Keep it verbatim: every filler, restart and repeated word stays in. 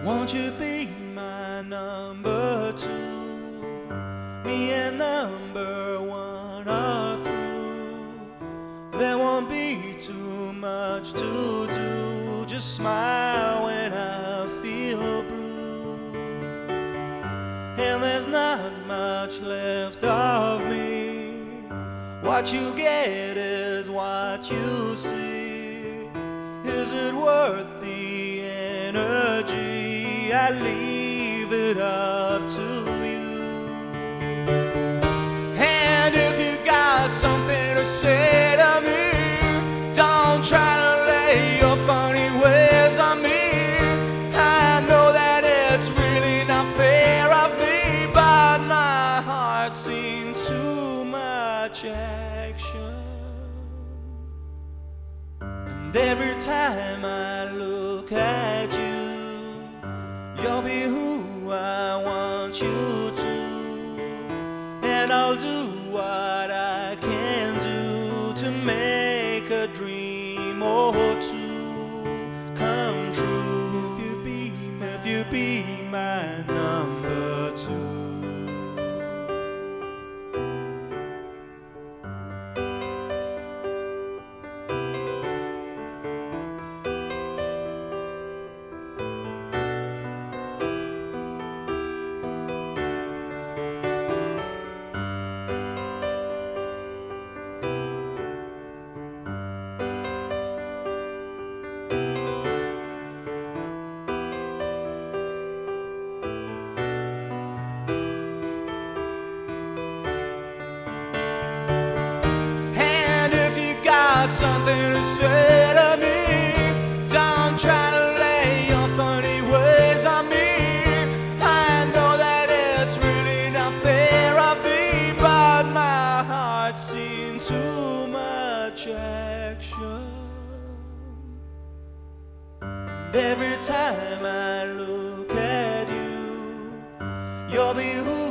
Won't you be my number two? Me and number one are through. There won't be too much to do. Just smile when I feel blue. And there's not much left of me. What you get is what you see. Is it worth the energy? I leave it up to you. And if you got something to say to me, don't try to lay your funny ways on me. I know that it's really not fair of me, but my heart's seen too much action. And every time I look at you, you'll be who I want you to. And I'll do what I can do to make a dream or two come true. If you be, if you be my number two. Something to say to me, don't try to lay your funny ways on me. I know that it's really not fair of me, but my heart's seen too much action. And every time I look at you, you'll be who